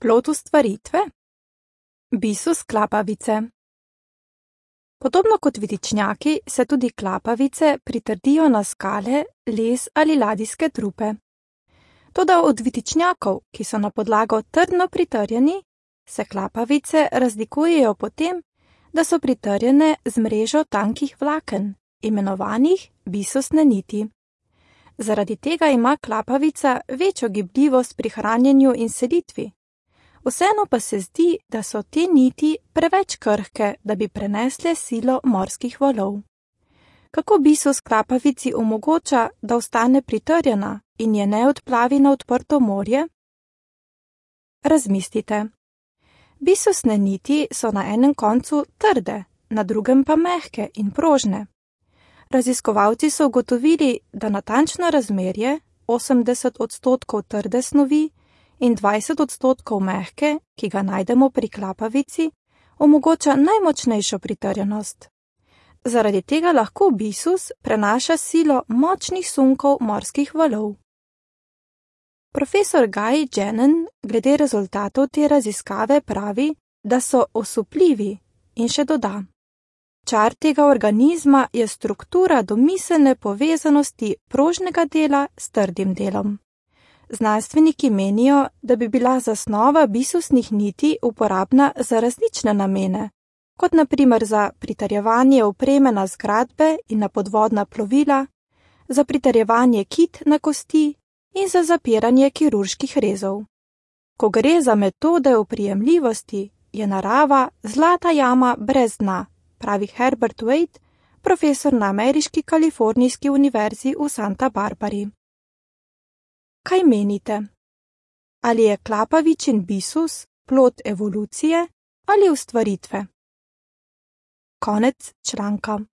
Plod ustvaritve? Bisus klapavice. Podobno kot vitičnjaki se tudi klapavice pritrdijo na skale, les ali ladijske trupe. Toda od vitičnjakov, ki so na podlago trdno pritrjeni, se klapavice razlikujejo po tem, da so pritrjene z mrežo tankih vlaken, imenovanih bisusne niti. Zaradi tega ima klapavica večjo gibljivost pri hranjenju in selitvi. Vseeno pa se zdi, da so te niti preveč krhke, da bi prenesle silo morskih valov. Kako bisus klapavici omogoča, da ostane pritrjena in je ne odplavi na odprto morje? Razmislite. Bisusne niti so na enem koncu trde, na drugem pa mehke in prožne. Raziskovalci so ugotovili, da natančno razmerje 80% trde snovi in 20% mehke, ki ga najdemo pri klapavici, omogoča najmočnejšo pritrjenost. Zaradi tega lahko bisus prenaša silo močnih sunkov morskih valov. Profesor Guy Jennen glede rezultatov te raziskave pravi, da so osupljivi in še doda. Čar tega organizma je struktura domiselne povezanosti prožnega dela s trdim delom. Znanstveniki menijo, da bi bila zasnova bisusnih niti uporabna za različne namene, kot na primer za pritrjevanje opreme na zgradbe in na podvodna plovila, za pritrjevanje kit na kosti in za zapiranje kirurških rezov. Ko gre za metode oprijemljivosti, je narava zlata jama brez dna, pravi Herbert Wade, profesor na ameriški Kalifornijski univerzi v Santa Barbari. Kaj menite? Ali je klapavičin bisus plod evolucije ali ustvaritve? Konec članka.